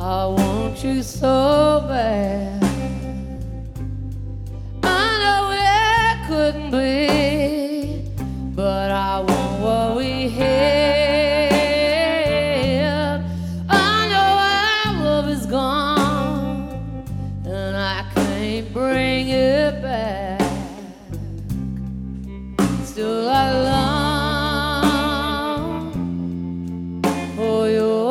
I want you so bad. I know it couldn't be.